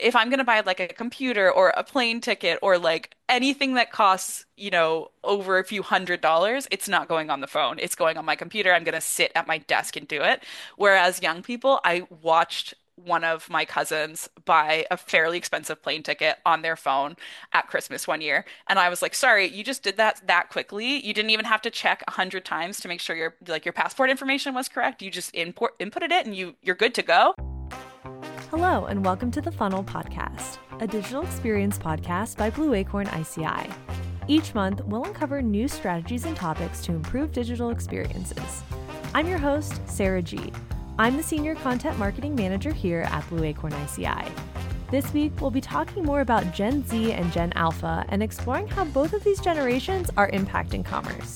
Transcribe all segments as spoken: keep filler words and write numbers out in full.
if I'm going to buy like a computer or a plane ticket or like anything that costs, you know, over a few hundred dollars, it's not going on the phone. It's going on my computer. I'm going to sit at my desk and do it. Whereas young people, I watched one of my cousins buy a fairly expensive plane ticket on their phone at Christmas one year. And I was like, sorry, you just did that that quickly. You didn't even have to check a hundred times to make sure your like your passport information was correct. You just import inputted it and you you're good to go. Hello, and welcome to the Funnel Podcast, a digital experience podcast by Blue Acorn I C I. Each month, we'll uncover new strategies and topics to improve digital experiences. I'm your host, Sarah G. I'm the Senior Content Marketing Manager here at Blue Acorn I C I. This week, we'll be talking more about Gen Z and Gen Alpha and exploring how both of these generations are impacting commerce.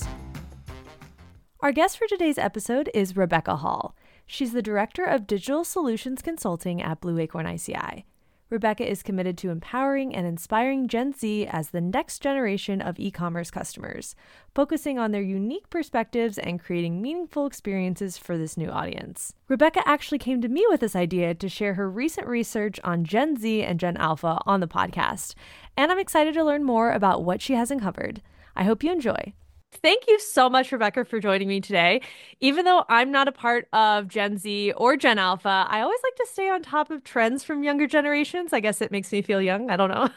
Our guest for today's episode is Rebecca Hall. She's the Director of Digital Solutions Consulting at Blue Acorn I C I. Rebecca is committed to empowering and inspiring Gen Z as the next generation of e-commerce customers, focusing on their unique perspectives and creating meaningful experiences for this new audience. Rebecca actually came to me with this idea to share her recent research on Gen Z and Gen Alpha on the podcast, and I'm excited to learn more about what she has uncovered. I hope you enjoy. Thank you so much, Rebecca, for joining me today. Even though I'm not a part of Gen Z or Gen Alpha, I always like to stay on top of trends from younger generations. I guess it makes me feel young. I don't know.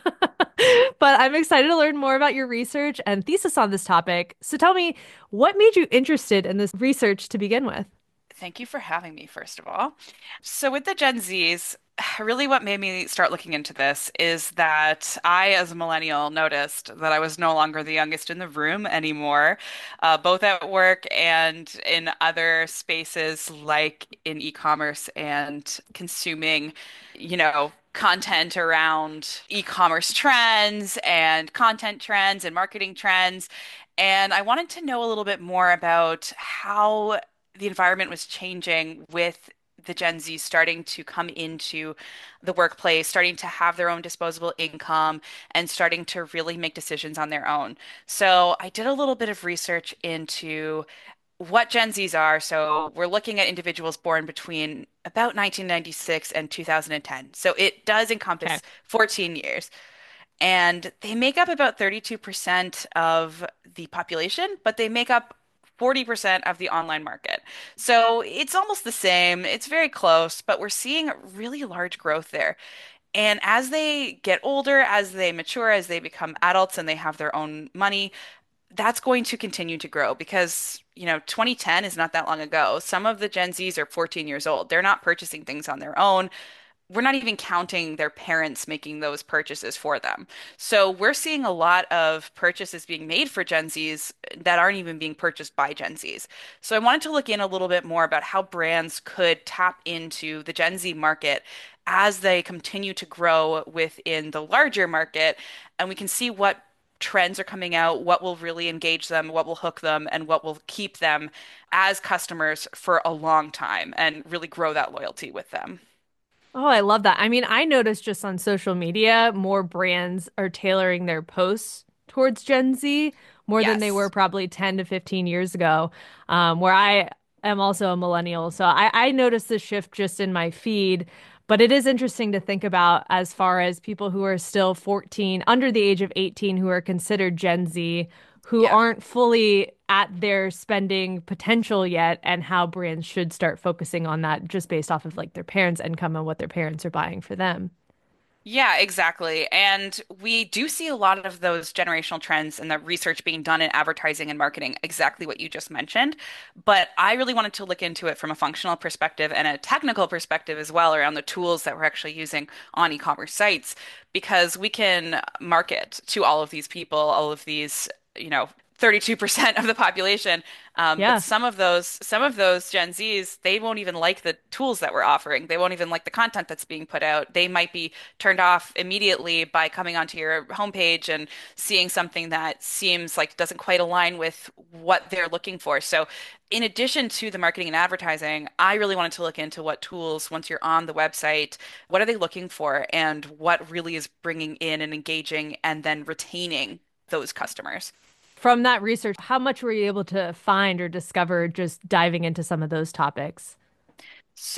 But I'm excited to learn more about your research and thesis on this topic. So tell me, what made you interested in this research to begin with? Thank you for having me, first of all. So, with the Gen Zs, really what made me start looking into this is that I, as a millennial, noticed that I was no longer the youngest in the room anymore, uh, both at work and in other spaces like in e-commerce and consuming, you know, content around e-commerce trends and content trends and marketing trends. And I wanted to know a little bit more about how the environment was changing with the Gen Z starting to come into the workplace, starting to have their own disposable income, and starting to really make decisions on their own. So I did a little bit of research into what Gen Zs are. So we're looking at individuals born between about nineteen ninety-six and two thousand ten. So it does Okay. encompass fourteen years. And they make up about thirty-two percent of the population, but they make up forty percent of the online market. So it's almost the same. It's very close, but we're seeing really large growth there. And as they get older, as they mature, as they become adults and they have their own money, that's going to continue to grow because, you know, twenty ten is not that long ago. Some of the Gen Zs are fourteen years old. They're not purchasing things on their own. We're not even counting their parents making those purchases for them. So we're seeing a lot of purchases being made for Gen Zs that aren't even being purchased by Gen Zs. So I wanted to look in a little bit more about how brands could tap into the Gen Z market as they continue to grow within the larger market. And we can see what trends are coming out, what will really engage them, what will hook them, and what will keep them as customers for a long time and really grow that loyalty with them. Oh, I love that. I mean, I noticed just on social media, more brands are tailoring their posts towards Gen Z more than they were Yes. probably ten to fifteen years ago, um, where I am also a millennial. So I, I noticed this shift just in my feed. But it is interesting to think about as far as people who are still fourteen, under the age of eighteen, who are considered Gen Z, who Yeah. aren't fully at their spending potential yet, and how brands should start focusing on that just based off of like their parents' income and what their parents are buying for them. Yeah, exactly. And we do see a lot of those generational trends and the research being done in advertising and marketing, exactly what you just mentioned. But I really wanted to look into it from a functional perspective and a technical perspective as well around the tools that we're actually using on e-commerce sites, because we can market to all of these people, all of these, you know, thirty-two percent of the population. Um, but Yeah. some of those, some of those Gen Zs, they won't even like the tools that we're offering. They won't even like the content that's being put out. They might be turned off immediately by coming onto your homepage and seeing something that seems like doesn't quite align with what they're looking for. So, in addition to the marketing and advertising, I really wanted to look into what tools, once you're on the website, what are they looking for and what really is bringing in and engaging and then retaining those customers. From that research, how much were you able to find or discover just diving into some of those topics? So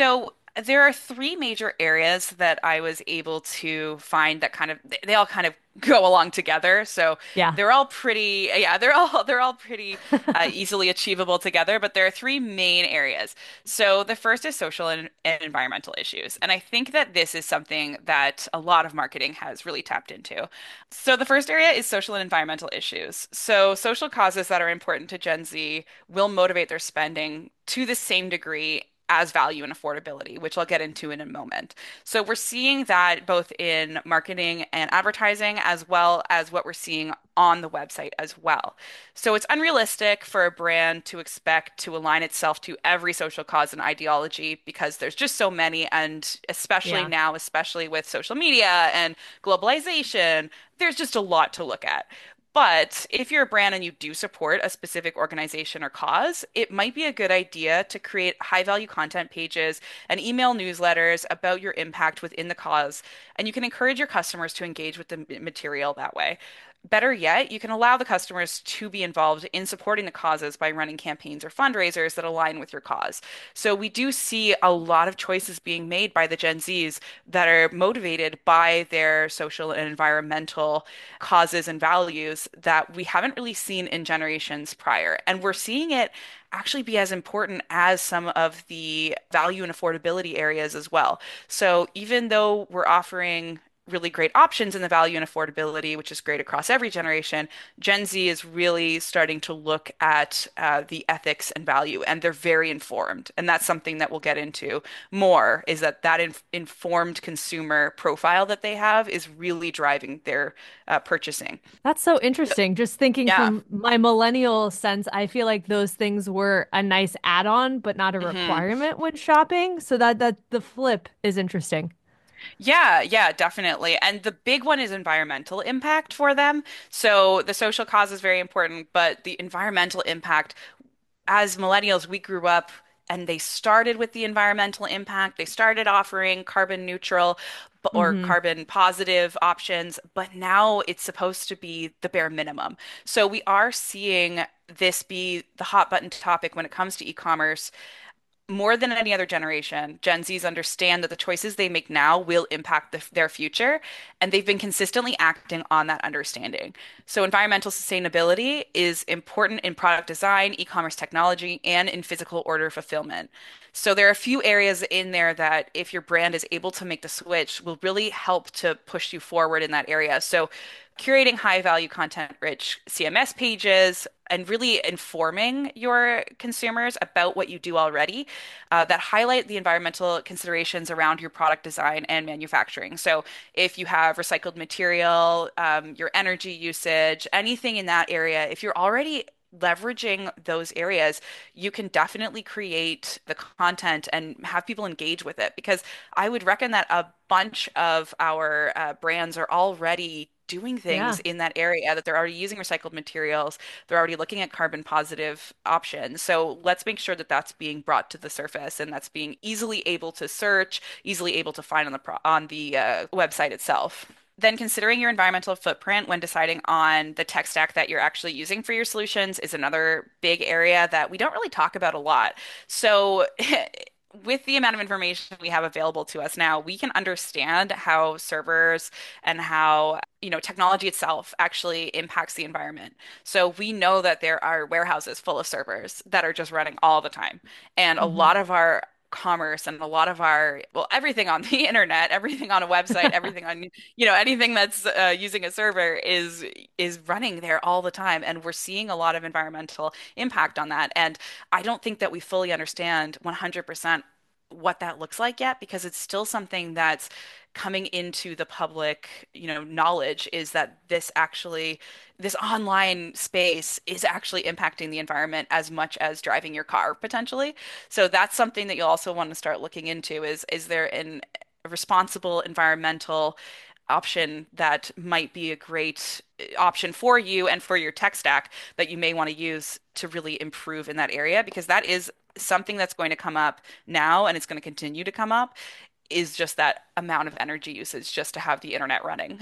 There are three major areas that I was able to find that kind of they they all kind of go along together. So Yeah. they're all pretty, yeah, they're all they're all pretty uh, easily achievable together. But there are three main areas. So the first is social and, and environmental issues, and I think that this is something that a lot of marketing has really tapped into. So the first area is social and environmental issues. So social causes that are important to Gen Z will motivate their spending to the same degree as value and affordability, which I'll get into in a moment. So we're seeing that both in marketing and advertising, as well as what we're seeing on the website as well. So it's unrealistic for a brand to expect to align itself to every social cause and ideology because there's just so many, and especially Yeah. now, especially with social media and globalization, there's just a lot to look at. But if you're a brand and you do support a specific organization or cause, it might be a good idea to create high value content pages and email newsletters about your impact within the cause. And you can encourage your customers to engage with the material that way. Better yet, you can allow the customers to be involved in supporting the causes by running campaigns or fundraisers that align with your cause. So we do see a lot of choices being made by the Gen Zs that are motivated by their social and environmental causes and values that we haven't really seen in generations prior. And we're seeing it actually be as important as some of the value and affordability areas as well. So even though we're offering really great options in the value and affordability, which is great across every generation, Gen Z is really starting to look at uh, the ethics and value, and they're very informed. And that's something that we'll get into more, is that that inf informed consumer profile that they have is really driving their uh, purchasing. That's so interesting. Just thinking Yeah. from my millennial sense, I feel like those things were a nice add-on, but not a hmm requirement when shopping. So that that the flip is interesting. Yeah, yeah, definitely. And the big one is environmental impact for them. So the social cause is very important, but the environmental impact, as millennials, we grew up and they started with the environmental impact. They started offering carbon neutral b- or Hmm. carbon positive options, but now it's supposed to be the bare minimum. So we are seeing this be the hot button topic when it comes to e-commerce more than any other generation. Gen Zs understand that the choices they make now will impact the, their future, and they've been consistently acting on that understanding. So, environmental sustainability is important in product design, e-commerce technology, and in physical order fulfillment. So, there are a few areas in there that, if your brand is able to make the switch, will really help to push you forward in that area. So, curating high value content rich C M S pages and really informing your consumers about what you do already uh, that highlight the environmental considerations around your product design and manufacturing. So if you have recycled material, um, your energy usage, anything in that area, if you're already leveraging those areas, you can definitely create the content and have people engage with it. Because I would reckon that a bunch of our uh, brands are already doing things Yeah. in that area, that they're already using recycled materials, they're already looking at carbon positive options. So let's make sure that that's being brought to the surface and that's being easily able to search, easily able to find on the pro on the uh, website itself. Then considering your environmental footprint when deciding on the tech stack that you're actually using for your solutions is another big area that we don't really talk about a lot. So with the amount of information we have available to us now, we can understand how servers and how, you know, technology itself actually impacts the environment. So we know that there are warehouses full of servers that are just running all the time. And a Hmm. lot of our commerce and a lot of our, well, everything on the internet, everything on a website, everything on, you know, anything that's uh, using a server is is running there all the time. And we're seeing a lot of environmental impact on that. And I don't think that we fully understand one hundred percent what that looks like yet because it's still something that's coming into the public, you know, knowledge is that this actually, this online space is actually impacting the environment as much as driving your car potentially. So that's something that you'll also want to start looking into is is there an a responsible environmental option that might be a great uh, option for you and for your tech stack that you may want to use to really improve in that area because that is something that's going to come up now and it's going to continue to come up is just that amount of energy usage just to have the internet running.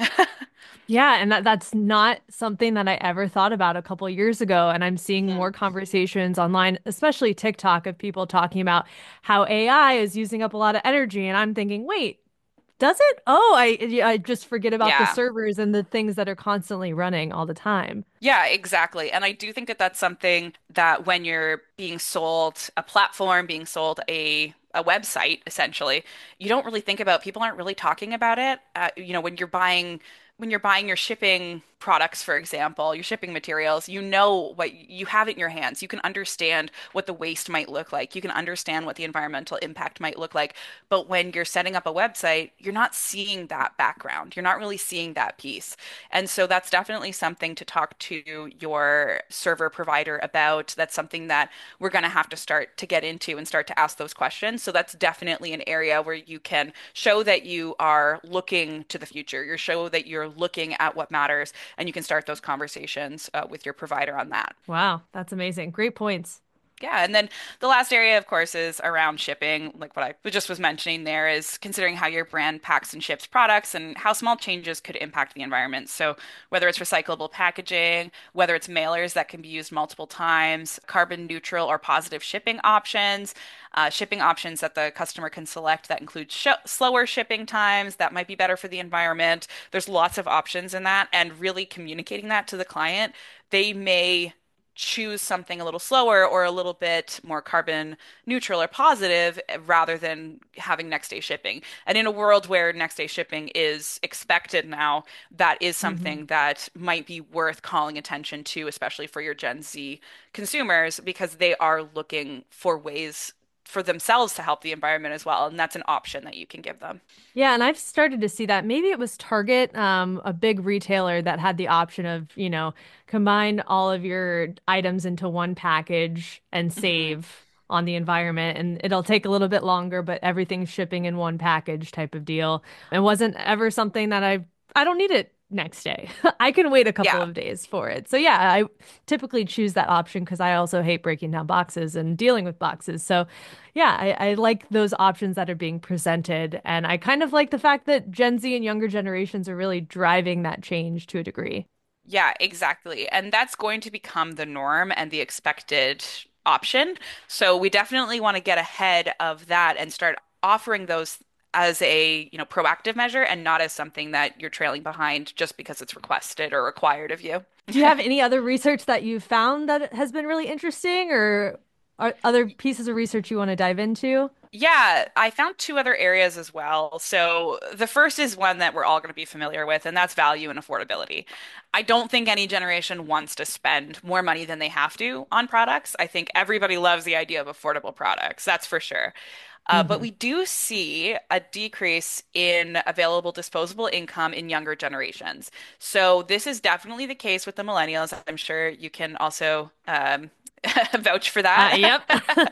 Yeah, and that that's not something that I ever thought about a couple years ago. And I'm seeing Mhm. more conversations online, especially TikTok, of people talking about how A I is using up a lot of energy. And I'm thinking, wait, does it? Oh, I I just forget about the Yeah. servers and the things that are constantly running all the time. Yeah, exactly. And I do think that that's something that when you're being sold a platform, being sold a a website, essentially, you don't really think about, people aren't really talking about it. Uh, you know, when you're buying when you're buying your shipping products, for example, your shipping materials, you know what you have it in your hands. You can understand what the waste might look like. You can understand what the environmental impact might look like. But when you're setting up a website, you're not seeing that background. You're not really seeing that piece. And so that's definitely something to talk to your server provider about. That's something that we're going to have to start to get into and start to ask those questions. So that's definitely an area where you can show that you are looking to the future. You show that you're looking at what matters, and you can start those conversations uh, with your provider on that. Wow, that's amazing. Great points. Yeah, and then the last area, of course, is around shipping. Like what I just was mentioning there is considering how your brand packs and ships products and how small changes could impact the environment. So whether it's recyclable packaging, whether it's mailers that can be used multiple times, carbon neutral or positive shipping options, uh, shipping options that the customer can select that include sh slower shipping times that might be better for the environment. There's lots of options in that, and really communicating that to the client. They may choose something a little slower or a little bit more carbon neutral or positive rather than having next day shipping. And in a world where next day shipping is expected now, that is Hmm. something that might be worth calling attention to, especially for your Gen Z consumers, because they are looking for ways for themselves to help the environment as well. And that's an option that you can give them. Yeah, and I've started to see that. Maybe it was Target, um, a big retailer that had the option of, you know, combine all of your items into one package and Mhm. save on the environment. And it'll take a little bit longer, but everything's shipping in one package type of deal. It wasn't ever something that I I don't need it next day. I can wait a couple Yeah. of days for it. So yeah, I typically choose that option because I also hate breaking down boxes and dealing with boxes. So yeah, I, I like those options that are being presented. And I kind of like the fact that Gen Z and younger generations are really driving that change to a degree. Yeah, exactly. And that's going to become the norm and the expected option. So we definitely want to get ahead of that and start offering those as a, you know, proactive measure and not as something that you're trailing behind just because it's requested or required of you. Do you have any other research that you've found that has been really interesting, or are other pieces of research you want to dive into? Yeah, I found two other areas as well. So the first is one that we're all going to be familiar with, and that's value and affordability. I don't think any generation wants to spend more money than they have to on products. I think everybody loves the idea of affordable products, that's for sure. Uh, but Hmm. we do see a decrease in available disposable income in younger generations. So this is definitely the case with the millennials. I'm sure you can also um, vouch for Uh, that. yep.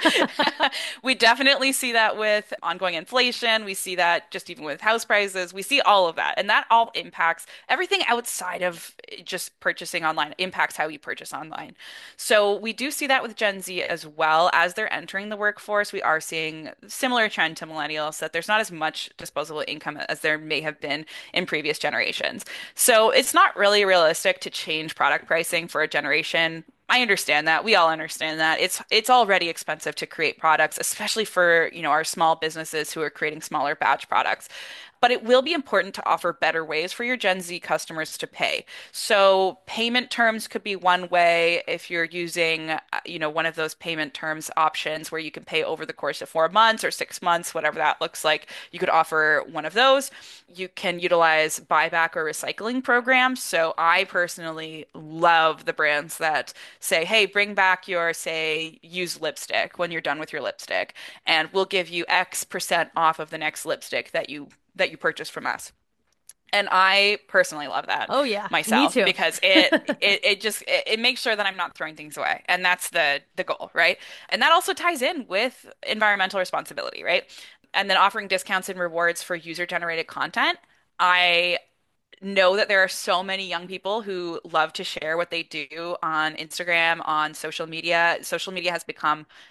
We definitely see that with ongoing inflation. We see that just even with house prices. We see all of that. And that all impacts everything outside of just purchasing online, impacts how you purchase online. So we do see that with Gen Z as well. As they're entering the workforce, we are seeing similar trend to millennials that there's not as much disposable income as there may have been in previous generations. So it's not really realistic to change product pricing for a generation. I understand that. We all understand that. It's it's already expensive to create products, especially for, you know, our small businesses who are creating smaller batch products. But it will be important to offer better ways for your Gen Z customers to pay. So payment terms could be one way if you're using, uh, you know, one of those payment terms options where you can pay over the course of four months or six months, whatever that looks like. You could offer one of those. You can utilize buyback or recycling programs. So I personally love the brands that say, hey, bring back your, say, used lipstick when you're done with your lipstick, and we'll give you X percent off of the next lipstick that you that you purchase from us. And I personally love that Oh yeah, me myself too. because it it it just it, it makes sure that I'm not throwing things away. And that's the the goal, right? And that also ties in with environmental responsibility, right? And then offering discounts and rewards for user-generated content. I know that there are so many young people who love to share what they do on Instagram, on social media. Social media has become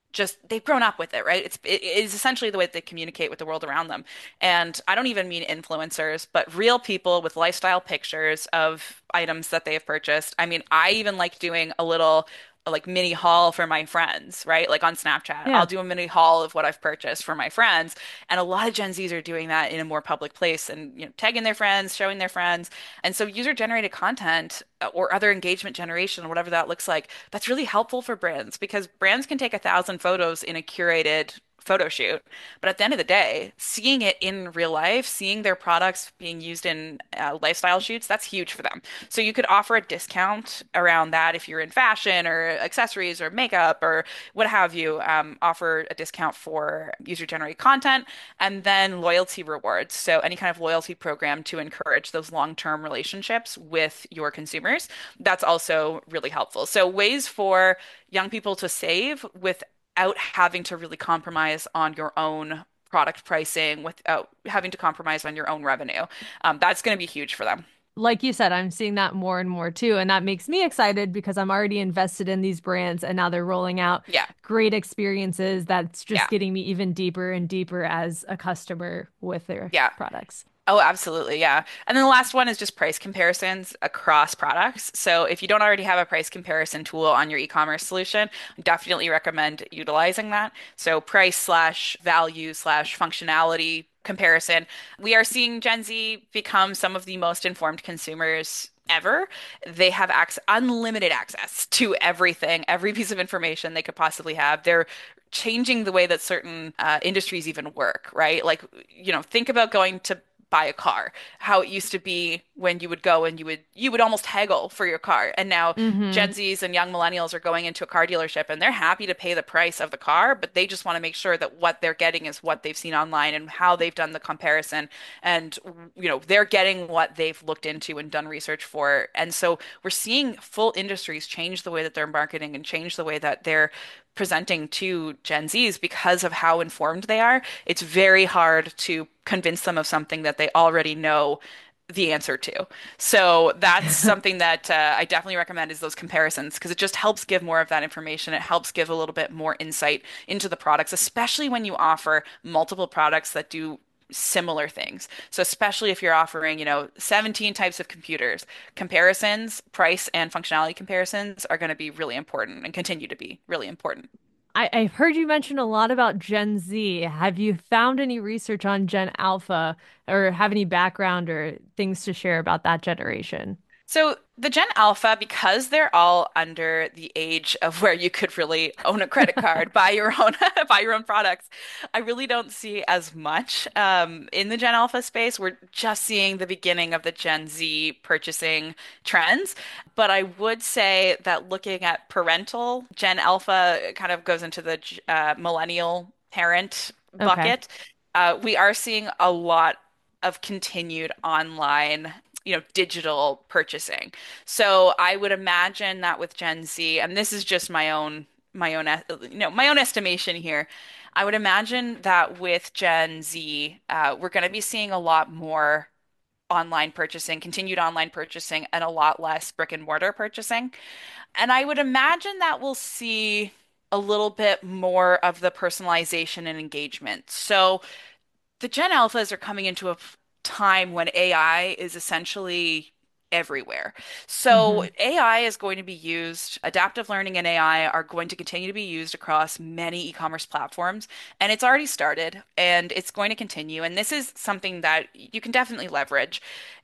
just they've grown up with it, right? It's it is essentially the way that they communicate with the world around them. And I don't even mean influencers, but real people with lifestyle pictures of items that they have purchased. I mean, I even like doing a little like mini haul for my friends, right? Like on Snapchat, I'll Yeah. do a mini haul of what I've purchased for my friends. And a lot of Gen Zs are doing that in a more public place and, you know, tagging their friends, showing their friends. And so user-generated content uh, or other engagement generation, whatever that looks like, that's really helpful for brands because brands can take a thousand photos in a curated photo shoot. But at the end of the day, seeing it in real life, seeing their products being used in uh, lifestyle shoots, that's huge for them. So you could offer a discount around that if you're in fashion or accessories or makeup or what have you. Um, offer a discount for user-generated content and then loyalty rewards. So any kind of loyalty program to encourage those long-term relationships with your consumers. That's also really helpful. So ways for young people to save without having to really compromise on your own product pricing, without having to compromise on your own revenue. Um, that's going to be huge for them. Like you said, I'm seeing that more and more too. And that makes me excited because I'm already invested in these brands and now they're rolling out Yeah. great experiences that's just Yeah. getting me even deeper and deeper as a customer with their Yeah. products. Oh, absolutely. Yeah. And then the last one is just price comparisons across products. So if you don't already have a price comparison tool on your e-commerce solution, I definitely recommend utilizing that. So price slash value slash functionality comparison. We are seeing Gen Z become some of the most informed consumers ever. They have access, unlimited access to everything, every piece of information they could possibly have. They're changing the way that certain uh, industries even work, right? Like, you know, think about going to buy a car, how it used to be when you would go and you would you would almost haggle for your car. And now Hmm. Gen Zs and young millennials are going into a car dealership and they're happy to pay the price of the car, but they just want to make sure that what they're getting is what they've seen online and how they've done the comparison. And you know, they're getting what they've looked into and done research for. And so we're seeing full industries change the way that they're marketing and change the way that they're presenting to Gen Zs because of how informed they are. It's very hard to convince them of something that they already know the answer to. So that's something that uh, I definitely recommend is those comparisons because it just helps give more of that information. It helps give a little bit more insight into the products, especially when you offer multiple products that do similar things. So especially if you're offering, you know, seventeen types of computers, comparisons, price and functionality comparisons are going to be really important and continue to be really important. I, I've heard you mention a lot about Gen Z. Have you found any research on Gen Alpha or have any background or things to share about that generation? So the Gen Alpha, because they're all under the age of where you could really own a credit card, buy your own, buy your own products, I really don't see as much um, in the Gen Alpha space. We're just seeing the beginning of the Gen Z purchasing trends. But I would say that looking at parental, Gen Alpha kind of goes into the uh, millennial parent Okay. bucket. Uh, we are seeing a lot of continued online you know, digital purchasing. So I would imagine that with Gen Z, and this is just my own my own es- you know my own estimation here. I would imagine that with Gen Z, uh, we're going to be seeing a lot more online purchasing, continued online purchasing, and a lot less brick and mortar purchasing. And I would imagine that we'll see a little bit more of the personalization and engagement. So the Gen Alphas are coming into a time when A I is essentially everywhere. So Hmm. A I is going to be used, adaptive learning and A I are going to continue to be used across many e-commerce platforms, and it's already started and it's going to continue. And this is something that you can definitely leverage.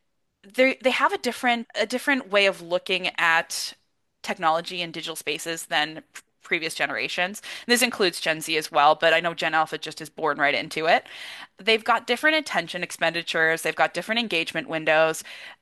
They they have a different a different way of looking at technology and digital spaces than p- previous generations. This includes Gen Z as well, but I know Gen Alpha just is born right into it. They've got different attention expenditures, they've got different engagement windows.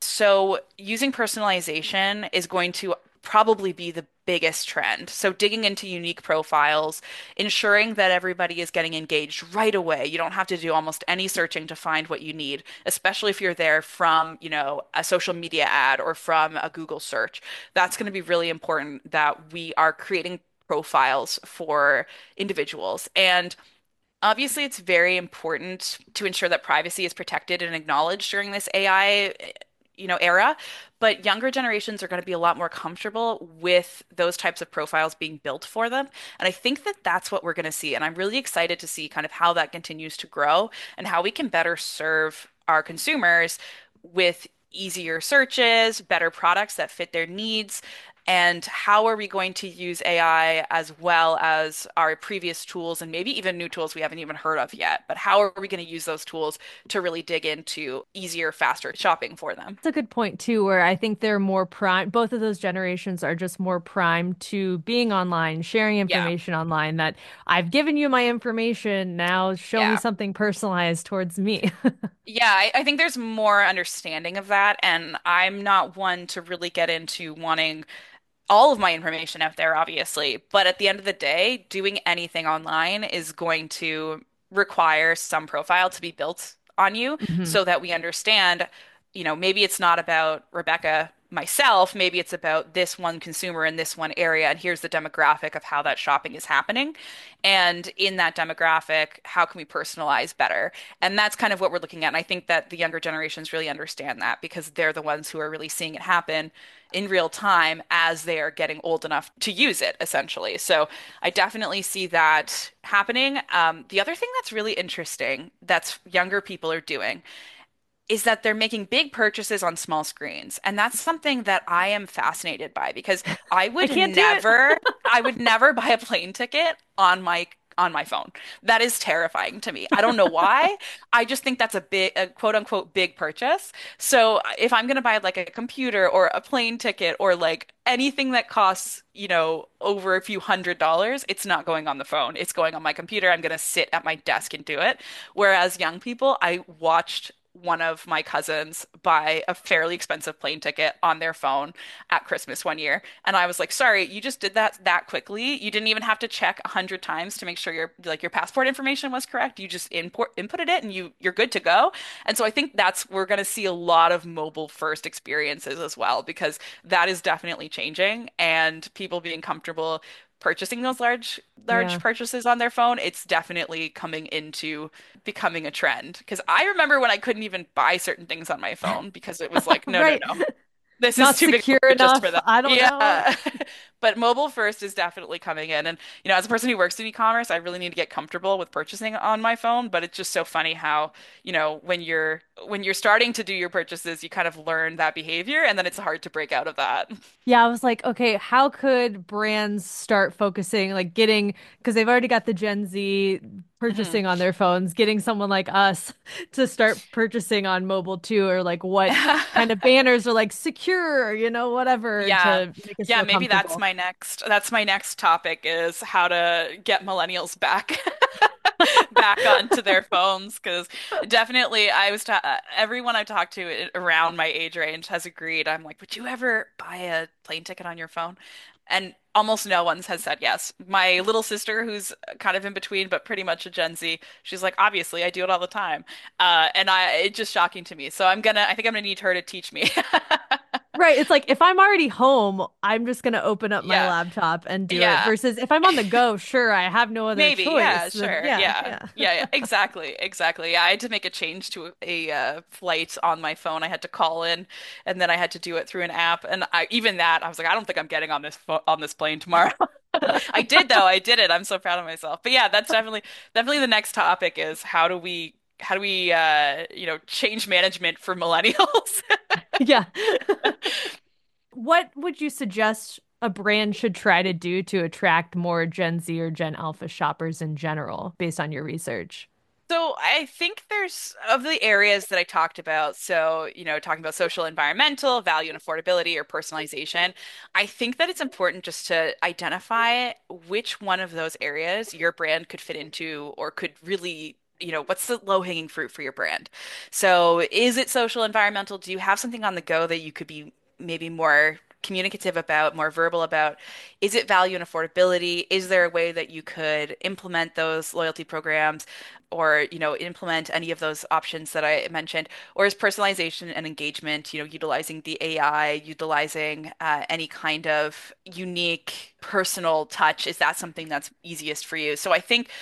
So using personalization is going to probably be the biggest trend. So digging into unique profiles, ensuring that everybody is getting engaged right away. You don't have to do almost any searching to find what you need, especially if you're there from, you know, a social media ad or from a Google search. That's going to be really important that we are creating profiles for individuals. And obviously, it's very important to ensure that privacy is protected and acknowledged during this A I you know, era, but younger generations are going to be a lot more comfortable with those types of profiles being built for them. And I think that that's what we're going to see. And I'm really excited to see kind of how that continues to grow and how we can better serve our consumers with easier searches, better products that fit their needs. And how are we going to use A I as well as our previous tools and maybe even new tools we haven't even heard of yet? But how are we going to use those tools to really dig into easier, faster shopping for them? That's a good point too, where I think they're more prime. Both of those generations are just more primed to being online, sharing Yeah. information online. That I've given you my information, now show me Yeah. something personalized towards me. Yeah, I, I think there's more understanding of that, and I'm not one to really get into wanting all of my information out there, obviously. But at the end of the day, doing anything online is going to require some profile to be built on you hmm so that we understand, you know, maybe it's not about Rebecca, myself, maybe it's about this one consumer in this one area, and here's the demographic of how that shopping is happening. And in that demographic, how can we personalize better? And that's kind of what we're looking at. And I think that the younger generations really understand that because they're the ones who are really seeing it happen in real time as they are getting old enough to use it, essentially. So I definitely see that happening. Um, the other thing that's really interesting that's younger people are doing is that they're making big purchases on small screens. And that's something that I am fascinated by because I I would can't do it. never, I would never buy a plane ticket on my on my phone. That is terrifying to me. I don't know why. I just think that's a big, a quote unquote big purchase. So if I'm going to buy like a computer or a plane ticket or like anything that costs, you know, over a few hundred dollars, it's not going on the phone. It's going on my computer. I'm going to sit at my desk and do it. Whereas young people, I watched one of my cousins buy a fairly expensive plane ticket on their phone at Christmas one year. And I was like, sorry, you just did that that quickly. You didn't even have to check a hundred times to make sure your like your passport information was correct. You just import inputted it and you you're good to go. And so I think that's we're going to see a lot of mobile first experiences as well because that is definitely changing and people being comfortable purchasing those large large Yeah. purchases on their phone, it's definitely coming into becoming a trend. Because I remember when I couldn't even buy certain things on my phone because it was like, no, no, Right. no, this is Not too big of secure a purchase for enough. them. I don't know. Yeah. But mobile first is definitely coming in. And, you know, as a person who works in e-commerce, I really need to get comfortable with purchasing on my phone. But it's just so funny how, you know, when you're when you're starting to do your purchases, you kind of learn that behavior and then it's hard to break out of that. Yeah, I was like, okay, how could brands start focusing, like getting, because they've already got the Gen Z purchasing on their phones, getting someone like us to start purchasing on mobile too, or like what kind of banners are like secure, you know, whatever Yeah. to make us Yeah, feel maybe that's comfortable. my next that's my next topic is how to get millennials back back onto their phones because definitely I was ta uh, everyone I talked to i- around my age range has agreed. I'm like, would you ever buy a plane ticket on your phone? And almost no one has said yes. My little sister, who's kind of in between, but pretty much a Gen Z, she's like, obviously, I do it all the time. Uh, and I, it's just shocking to me. So I'm gonna, I think I'm gonna need her to teach me. Right. It's like if I'm already home, I'm just gonna open up my Yeah, laptop and do it. yeah. Versus if I'm on the go, sure, I have no other Maybe, yeah, choice. Then sure. yeah, Yeah. yeah. Yeah, yeah, exactly. Exactly. Yeah, I had to make a change to a, uh, flight on my phone. I had to call in and then I had to do it through an app. And I even that, I was like, I don't think I'm getting on this pho on this plane tomorrow. I did though. I did it. I'm so proud of myself. But yeah, that's definitely definitely the next topic is how do we how do we uh, you know, change management for millennials? Yeah. What would you suggest a brand should try to do to attract more Gen Z or Gen Alpha shoppers in general, based on your research? So I think there's of the areas that I talked about, so, you know, talking about social, environmental, value and affordability or personalization, I think that it's important just to identify which one of those areas your brand could fit into or could really, you know, what's the low-hanging fruit for your brand? So is it social, environmental? Do you have something on the go that you could be maybe more communicative about, more verbal about? Is it value and affordability? Is there a way that you could implement those loyalty programs? Or you know implement any of those options that I mentioned, or is personalization and engagement, you know, utilizing the A I, utilizing uh, any kind of unique personal touch, is that something that's easiest for you? So I think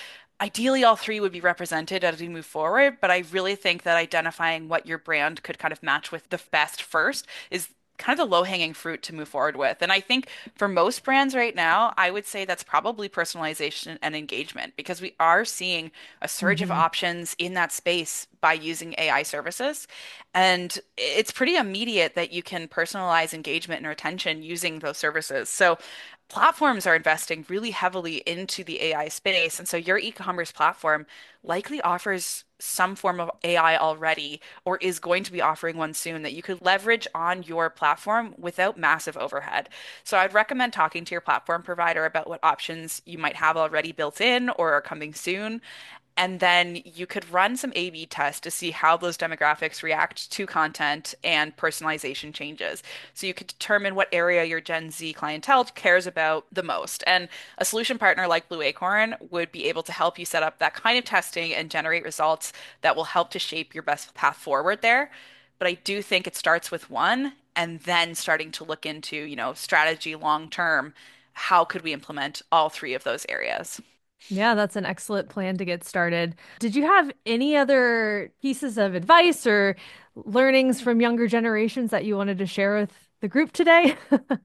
ideally all three would be represented as we move forward, but I really think that identifying what your brand could kind of match with the best first is kind of the low-hanging fruit to move forward with. And I think for most brands right now, I would say that's probably personalization and engagement because we are seeing a surge of Hmm. options in that space by using A I services. And it's pretty immediate that you can personalize engagement and retention using those services. So platforms are investing really heavily into the A I space. And so your e-commerce platform likely offers some form of A I already or is going to be offering one soon that you could leverage on your platform without massive overhead. So I'd recommend talking to your platform provider about what options you might have already built in or are coming soon. And then you could run some A B tests to see how those demographics react to content and personalization changes. So you could determine what area your Gen Z clientele cares about the most. And a solution partner like Blue Acorn would be able to help you set up that kind of testing and generate results that will help to shape your best path forward there. But I do think it starts with one and then starting to look into, you know, strategy long term. How could we implement all three of those areas? Yeah, that's an excellent plan to get started. Did you have any other pieces of advice or learnings from younger generations that you wanted to share with the group today?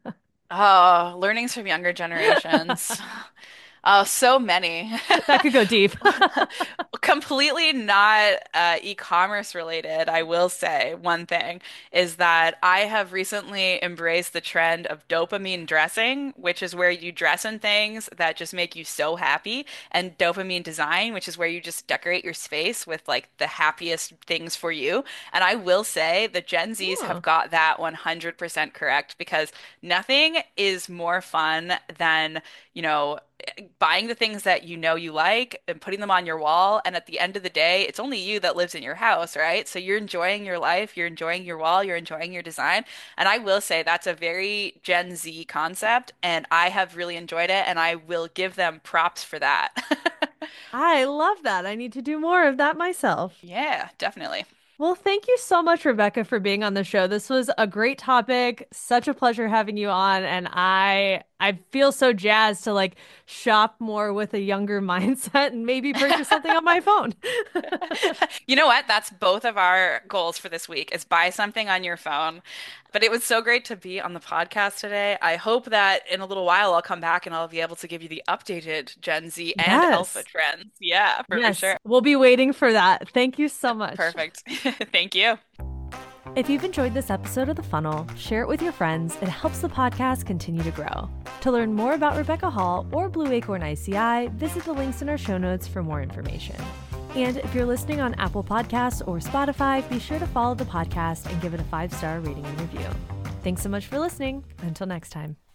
Oh, learnings from younger generations. Oh, so many. That could go deep. Completely not uh, e-commerce related, I will say one thing is that I have recently embraced the trend of dopamine dressing, which is where you dress in things that just make you so happy, and dopamine design, which is where you just decorate your space with like the happiest things for you. And I will say the Gen Zs have Oh, got that one hundred percent correct because nothing is more fun than, you know, buying the things that you know you like and putting them on your wall. And at the end of the day, it's only you that lives in your house, right? So you're enjoying your life, you're enjoying your wall, you're enjoying your design. And I will say that's a very Gen Z concept, and I have really enjoyed it, and I will give them props for that. I love that. I need to do more of that myself. Yeah, definitely. Well, thank you so much, Rebecca, for being on the show. This was a great topic. Such a pleasure having you on, and I I feel so jazzed to like shop more with a younger mindset and maybe purchase something on my phone. You know what? That's both of our goals for this week is buy something on your phone. But it was so great to be on the podcast today. I hope that in a little while I'll come back and I'll be able to give you the updated Gen Z and Alpha Yes. trends. Yeah, for Yes, sure. we'll be waiting for that. Thank you so much. Perfect. Thank you. If you've enjoyed this episode of The Funnel, share it with your friends. It helps the podcast continue to grow. To learn more about Rebecca Hall or Blue Acorn I C I, visit the links in our show notes for more information. And if you're listening on Apple Podcasts or Spotify, be sure to follow the podcast and give it a five-star rating and review. Thanks so much for listening. Until next time.